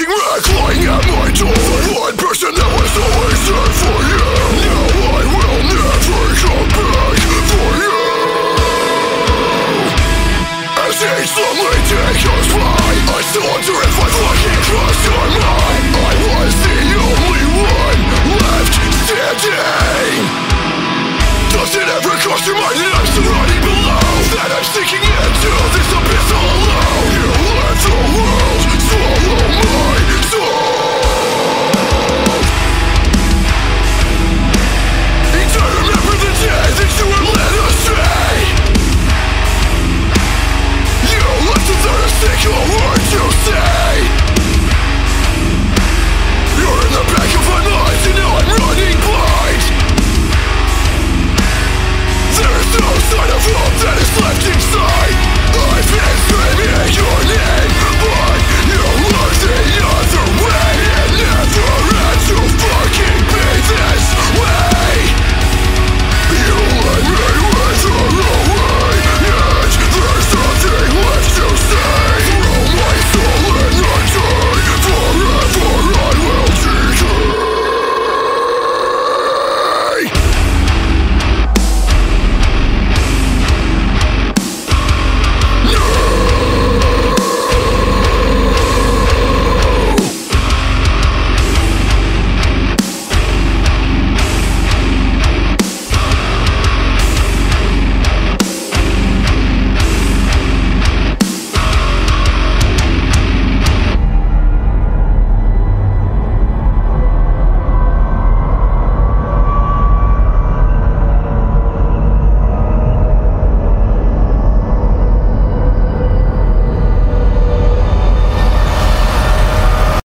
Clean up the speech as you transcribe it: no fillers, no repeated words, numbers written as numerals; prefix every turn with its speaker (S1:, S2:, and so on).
S1: wreck lying at my door. The one person that was always there for you. Now I will never come back for you. As each lonely day goes by, I still wonder if I've fucking crossed your mind. I was the only one left standing. Does it ever cross your mind that I'm still running below? That I'm sinking into this abyss all alone? You let the world swallow my soul. Each I remember the day that you were led astray. You left without a single word to say.